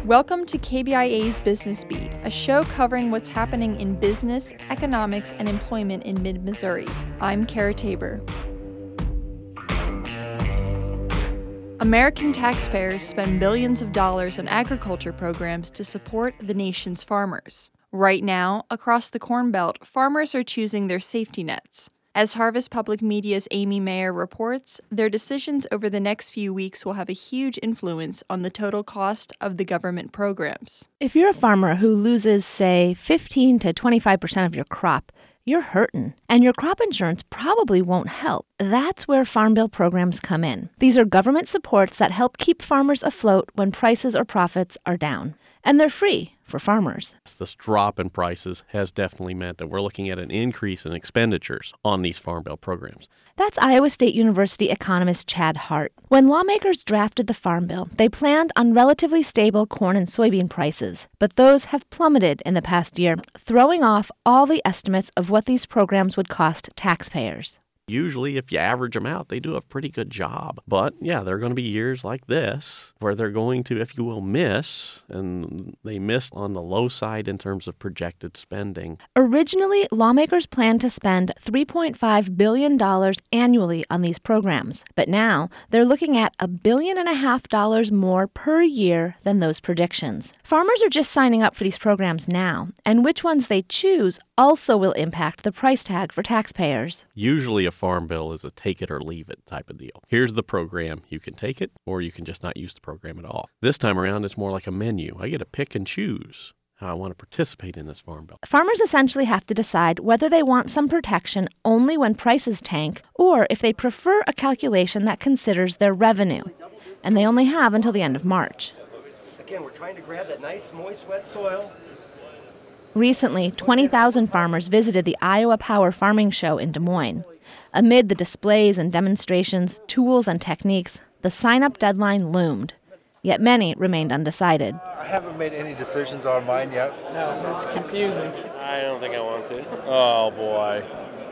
Welcome to KBIA's Business Beat, a show covering what's happening in business, economics, and employment in mid-Missouri. I'm Kara Tabor. American taxpayers spend billions of dollars on agriculture programs to support the nation's farmers. Right now, across the Corn Belt, farmers are choosing their safety nets. As Harvest Public Media's Amy Mayer reports, their decisions over the next few weeks will have a huge influence on the total cost of the government programs. If you're a farmer who loses, say, 15 to 25% of your crop, you're hurting, and your crop insurance probably won't help. That's where Farm Bill programs come in. These are government supports that help keep farmers afloat when prices or profits are down. And they're free for farmers. This drop in prices has definitely meant that we're looking at an increase in expenditures on these Farm Bill programs. That's Iowa State University economist Chad Hart. When lawmakers drafted the Farm Bill, they planned on relatively stable corn and soybean prices, but those have plummeted in the past year, throwing off all the estimates of what these programs would cost taxpayers. Usually, if you average them out, they do a pretty good job. But, yeah, there are going to be years like this where they're going to, if you will, miss, and they miss on the low side in terms of projected spending. Originally, lawmakers planned to spend $3.5 billion annually on these programs. But now, they're looking at $1.5 billion more per year than those predictions. Farmers are just signing up for these programs now, and which ones they choose also will impact the price tag for taxpayers. Usually a Farm Bill is a take it or leave it type of deal. Here's the program. You can take it or you can just not use the program at all. This time around, it's more like a menu. I get to pick and choose how I want to participate in this Farm Bill. Farmers essentially have to decide whether they want some protection only when prices tank or if they prefer a calculation that considers their revenue. And they only have until the end of March. Again, we're trying to grab that nice, moist, wet soil. Recently, 20,000 farmers visited the Iowa Power Farming Show in Des Moines. Amid the displays and demonstrations, tools and techniques, the sign-up deadline loomed. Yet many remained undecided. I haven't made any decisions on mine yet. No, it's confusing. I don't think I want to. Oh, boy.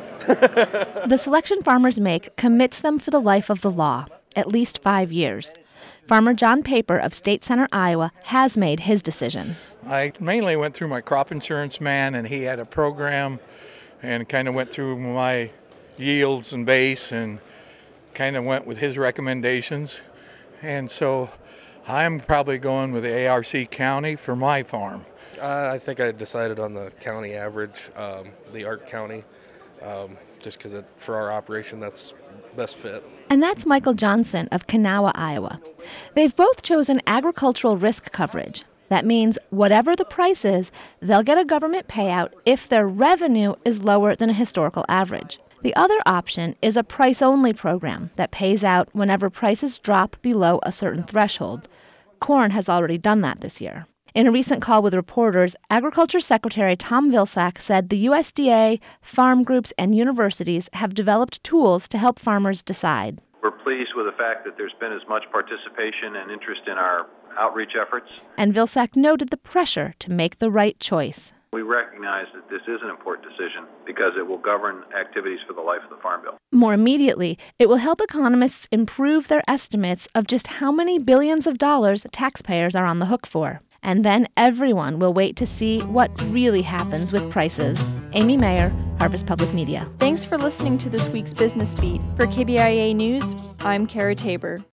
The selection farmers make commits them for the life of the law, at least 5 years. Farmer John Paper of State Center, Iowa, has made his decision. I mainly went through my crop insurance man, and he had a program and kind of went through my yields and base and kind of went with his recommendations. And so I'm probably going with the ARC County for my farm. I think I decided on the county average, the ARC County, just because for our operation that's best fit. And that's Michael Johnson of Kanawha, Iowa. They've both chosen agricultural risk coverage. That means whatever the price is, they'll get a government payout if their revenue is lower than a historical average. The other option is a price-only program that pays out whenever prices drop below a certain threshold. Corn has already done that this year. In a recent call with reporters, Agriculture Secretary Tom Vilsack said the USDA, farm groups, and universities have developed tools to help farmers decide. We're pleased with the fact that there's been as much participation and interest in our outreach efforts. And Vilsack noted the pressure to make the right choice. We recognize that this is an important decision because it will govern activities for the life of the Farm Bill. More immediately, it will help economists improve their estimates of just how many billions of dollars taxpayers are on the hook for. And then everyone will wait to see what really happens with prices. Amy Mayer, Harvest Public Media. Thanks for listening to this week's Business Beat. For KBIA News, I'm Kara Tabor.